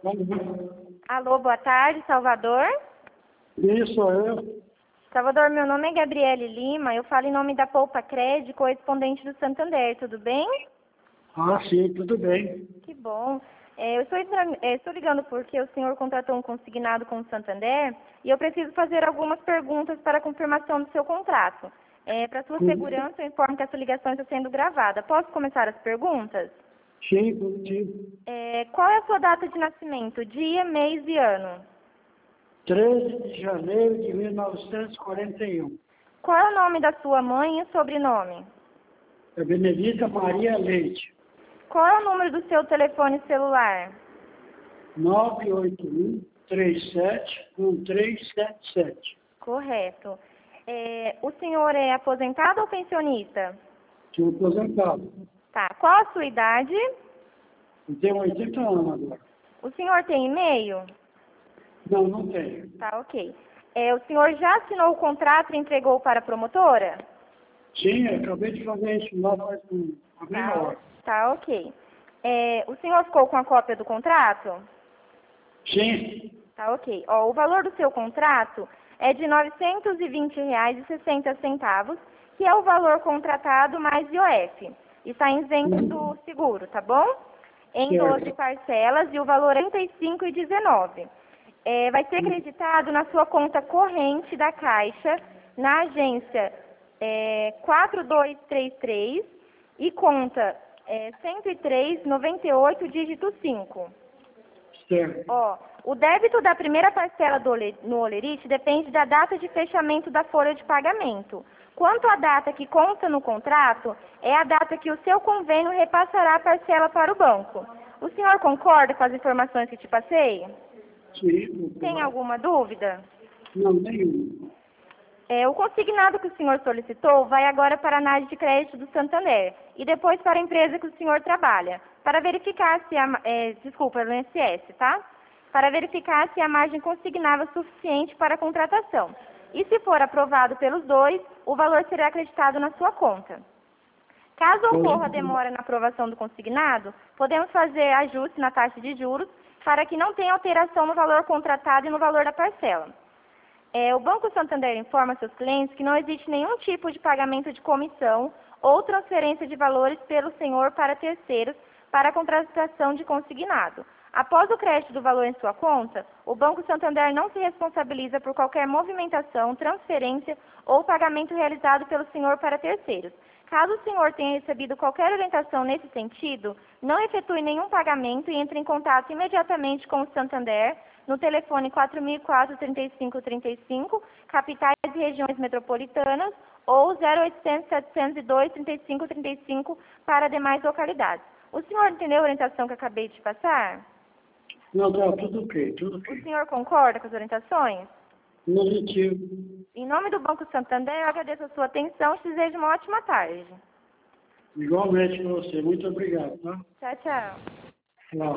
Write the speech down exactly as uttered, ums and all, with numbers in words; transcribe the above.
Alô, boa tarde, Salvador. Isso, eu. Salvador, meu nome é Gabriele Lima, eu falo em nome da Poupa Crédito, correspondente do Santander, tudo bem? Ah, sim, tudo bem. Que bom. É, eu estou, entra- é, estou ligando porque o senhor contratou um consignado com o Santander e eu preciso fazer algumas perguntas para a confirmação do seu contrato. É, para sua Hum. segurança, eu informo que essa ligação está sendo gravada. Posso começar as perguntas? Sim, positivo. É, qual é a sua data de nascimento? Dia, mês e ano? treze de janeiro de mil novecentos e quarenta e um. Qual é o nome da sua mãe e o sobrenome? É Benedita Maria Leite. Qual é o número do seu telefone celular? nove oito um, três sete, um três sete sete. Correto. É, o senhor é aposentado ou pensionista? Estou aposentado. Tá. Qual a sua idade? Eu tenho oitenta anos agora. O senhor tem e-mail? Não, não tenho. Tá, ok. É, o senhor já assinou o contrato e entregou para a promotora? Sim, eu acabei de fazer isso lá faz um- uma meia Tá, hora. tá, ok. É, o senhor ficou com a cópia do contrato? Sim, Tá, ok. Ó, o valor do seu contrato é de novecentos e vinte reais e sessenta centavos, que é o valor contratado mais I O F. Está isento do seguro, tá bom? Em certo. doze parcelas e o valor é trinta e cinco reais e dezenove. É, vai ser acreditado na sua conta corrente da Caixa, na agência é, quatro dois três três e conta é, cento e três, noventa e oito, dígito cinco. certo. Ó, o débito da primeira parcela do ole- no Olerite depende da data de fechamento da folha de pagamento. Quanto à data que consta no contrato, é a data que o seu convênio repassará a parcela para o banco. O senhor concorda com as informações que te passei? Sim, Tem alguma dúvida? não, nenhum. É, o consignado que o senhor solicitou vai agora para a análise de crédito do Santander e depois para a empresa que o senhor trabalha, para verificar se a, ma- é, desculpa, no I N S S, tá? Para verificar se a margem consignada é suficiente para a contratação. E se for aprovado pelos dois, o valor será acreditado na sua conta. Caso ocorra demora na aprovação do consignado, podemos fazer ajuste na taxa de juros para que não tenha alteração no valor contratado e no valor da parcela. É, o Banco Santander informa seus clientes que não existe nenhum tipo de pagamento de comissão ou transferência de valores pelo senhor para terceiros para a contratação de consignado. Após o crédito do valor em sua conta, o Banco Santander não se responsabiliza por qualquer movimentação, transferência ou pagamento realizado pelo senhor para terceiros. Caso o senhor tenha recebido qualquer orientação nesse sentido, não efetue nenhum pagamento e entre em contato imediatamente com o Santander no telefone quatro mil e quatro, trinta e cinco, trinta e cinco, capitais e regiões metropolitanas, ou zero oitocentos, setecentos e dois, trinta e cinco, trinta e cinco para demais localidades. O senhor entendeu a orientação que eu acabei de passar? Não, tá tudo ok, tudo O ok. senhor concorda com as orientações? Positivo. Em nome do Banco Santander, eu agradeço a sua atenção e te desejo uma ótima tarde. Igualmente para você. Muito obrigado, tá? Tchau, tchau. Tchau.